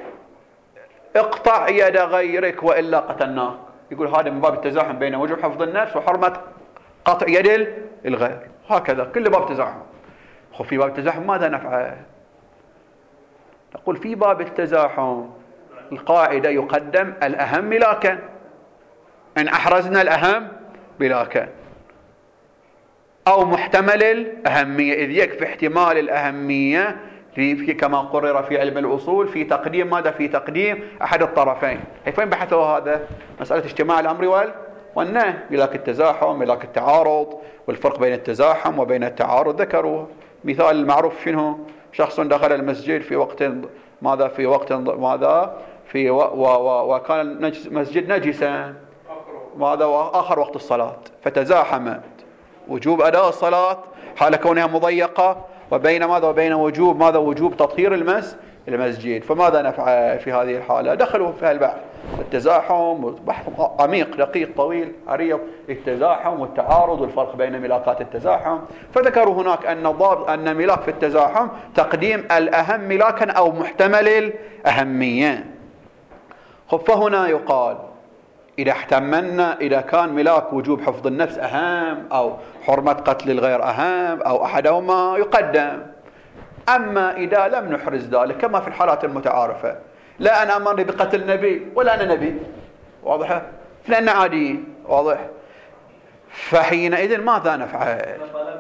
اقطع يد غيرك والا قتلناك، يقول هذا من باب التزاحم بين وجوب حفظ النفس وحرمه قطع يد الغير، هكذا كل باب تزاحم. في باب التزاحم ماذا نفعل؟ نقول في باب التزاحم القاعدة يقدم الأهم بلا كان، إن أحرزنا الأهم بلا كان، أو محتمل الأهمية، إذ يكفي احتمال الأهمية في كما قرر في علم الأصول في تقديم ماذا؟ في تقديم أحد الطرفين. فين بحثوا هذا؟ مسألة اجتماع الأمر والنهي، ملاك التزاحم، ملاك التعارض، والفرق بين التزاحم وبين التعارض ذكروا. مثال المعروف شنو؟ شخص دخل المسجد في وقت ماذا؟ في وقت ماذا؟ في وكان المسجد نجسا ماذا؟ وآخر وقت الصلاة، فتزاحمت وجوب أداء الصلاة حال كونها مضيقة وبين ماذا؟ وبين وجوب ماذا؟ وجوب تطهير المسجد. فماذا نفعل في هذه الحالة؟ دخلوا في البحث التزاحم، بحث عميق دقيق طويل عريض، التزاحم والتعارض والفرق بين ملاكات التزاحم. فذكروا هناك أن ملاك في التزاحم تقديم الأهم ملاكا أو محتمل الأهمية. فهنا يقال إذا احتملنا، إذا كان ملاك وجوب حفظ النفس أهم أو حرمة قتل الغير أهم أو أحدهما يقدم. أما إذا لم نحرز ذلك كما في الحالات المتعارفة، لا أنا أمرني بقتل نبي ولا أنا نبي، واضح؟ لأن عادي، واضح؟ فحينئذ ماذا نفعل؟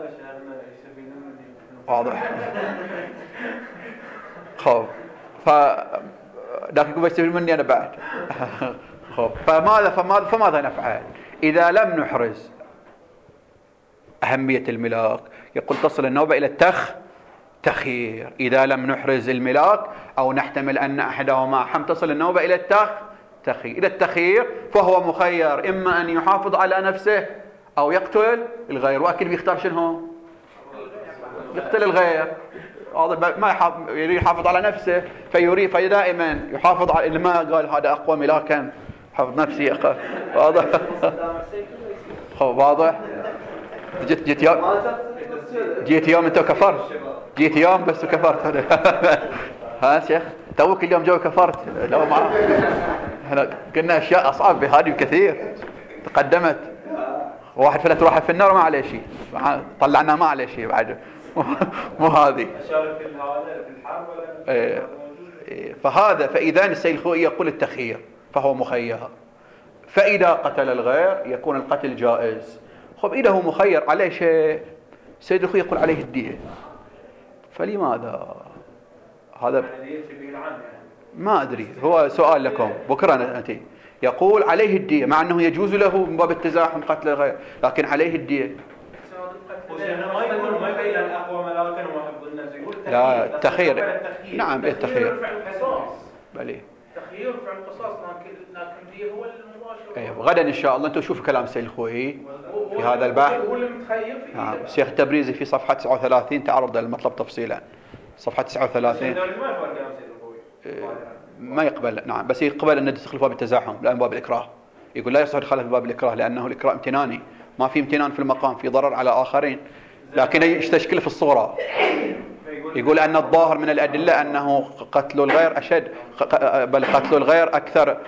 واضح؟ خب لكن يقول يستفيد مني أنا بعد. خب فماذا نفعل إذا لم نحرز أهمية الملاك؟ يقول تصل النوبة إلى التخيير. إذا لم نحرز الملاك أو نحتمل أن أحدهما حم، تصل النوبة إلى التخيير. إلى التخيير فهو مخير، إما أن يحافظ على نفسه أو يقتل الغير، وأكيد بيختار شنو؟ يقتل الغير. ما يريد يحافظ على نفسه فيريد، فدائما يحافظ على اللي ما قال هذا أقوى ملاكا حفظ نفسي. واضح؟ واضح؟ جيت يوم انت كفرت، جيت يوم بس كفرت. ها شيخ توك اليوم جو كفرت. لو ما احنا قلنا اشياء اصعب بهذه بكثير تقدمت. واحد فلت روحه في النار ما عليه شيء، طلعنا ما عليه شيء بعد. مو هذه فهذا. فاذا السيد الخوئي يقول التخيير فهو مخير. فاذا قتل الغير يكون القتل جائز. خب إذا هو مخير عليه شيء، السيد الخوئي يقول عليه الدية. فلماذا هذا؟ ما أدري، هو سؤال لكم بكرة نأتي. يقول عليه الدية مع أنه يجوز له من باب التزاحم قتل الغير، لكن عليه الدية. لا التخيير، نعم التخيير. بلي تخيير فعل القصاص، لكن دي هو المباشر. ايوه غدا ان شاء الله انتم شوفوا كلام السيد الخوئي في هذا البحث. هو اللي متخير في نعم. الشيخ التبريزي في صفحه 39 تعرض المطلب تفصيلا. صفحه 39 ما يقبل. نعم بس يقبل ان تدخل في باب التزاحم لا باب الاكراه. يقول لا يصح دخلها في باب الاكراه لانه الاكراه امتناني، ما في امتنان في المقام، في ضرر على اخرين، لكن يستشكل في الصوره. يقول أن الظاهر من الأدلة أنه قتل الغير أشد، بل قتل الغير أكثر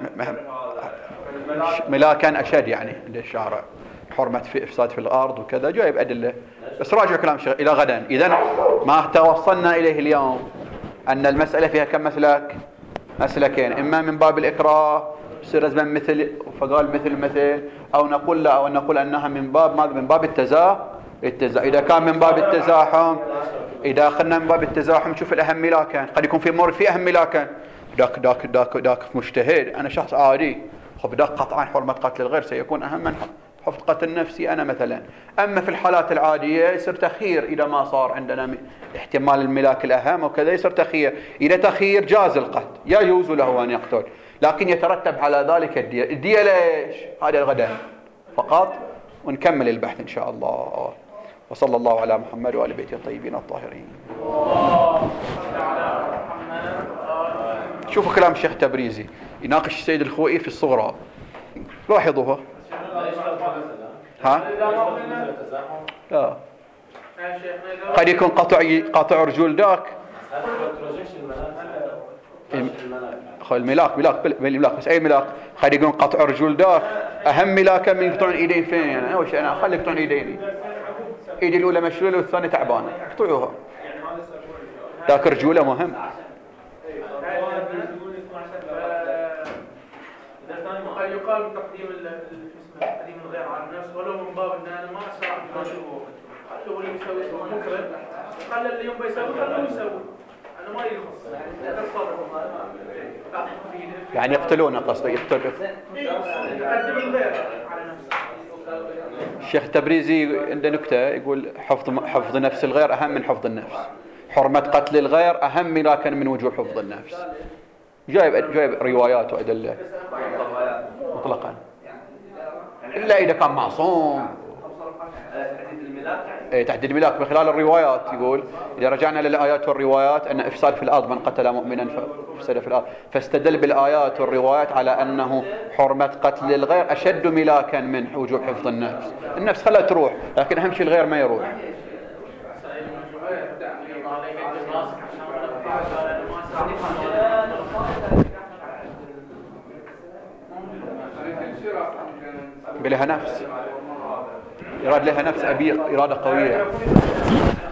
ملاكا أشد يعني عند الشارع، حرمة في إفساد في الأرض وكذا، جايب أدلة. بس راجع كلام إلى غدا. إذن ما توصلنا إليه اليوم أن المسألة فيها كم مسلك؟ مسلكين، إما من باب الإكراه يصير لازم مثل، فقال مثل، أو نقول لا، أو نقول أنها من باب ماذا؟ من باب التزاحم. إذا كان من باب التزاحم، إذا أخذنا من باب التزاحم نشوف الأهم ملاكا، قد يكون في مورد في أهم ملاكا. داك مجتهد، أنا شخص عادي، خب داك قطعا حرمة قتل الغير سيكون أهم من حفظ قتل نفسي أنا مثلا. أما في الحالات العادية يصير تخيير، إذا ما صار عندنا احتمال الملاك الأهم وكذا يصير تخيير. إذا تخيير جاز القتل، يجوز له أن يقتل، لكن يترتب على ذلك الدية. الدية ليش؟ هذا الغدا فقط، ونكمل البحث إن شاء الله. وصلى الله على محمد وآل بيته الطيبين الطاهرين. شوفوا كلام الشيخ تبريزي يناقش السيد الخوئي في الصغرى، لاحظوها. ها؟ لا، قد يكون قطع رجول ذاك الملاك بس اي ملاك، قد يكون قطع رجول ذاك اهم ملاكا من يقطعون ايدين. فين يعني؟ اول شيء انا خلي يقطعون ايديني، ايدي الاولى مشلوله والثانيه تعبانه، اقطعوها. ذاك رجوله مهم. يقال بتقديم تقديم الغير على النفس ولو من باب ان انا ما اسرع بما اشوفه. خلوا اللي يسوي مكره، خلى اللي يوم بيسوي خلوه يسوي، انا ما يخص. يعني يقتلونه قصده، يقتل. يقدم الغير على نفسه. الشيخ تبريزي عنده نكته يقول حفظ نفس الغير اهم من حفظ النفس، حرمة قتل الغير اهم لكن من وجوب حفظ النفس. جايب روايات وادله مطلقا، الا اذا كان معصوم. تحديد الملاك من خلال الروايات. يقول اذا رجعنا للايات والروايات ان افساد في الارض، من قتل مؤمنا فافسد في الارض، فاستدل بالايات والروايات على انه حرمة قتل الغير اشد ملاكا من وجوب حفظ النفس. النفس خلها تروح، لكن اهم شيء الغير ما يروح. بلها نفس، يراد لها نفس أبيق، إرادة قوية.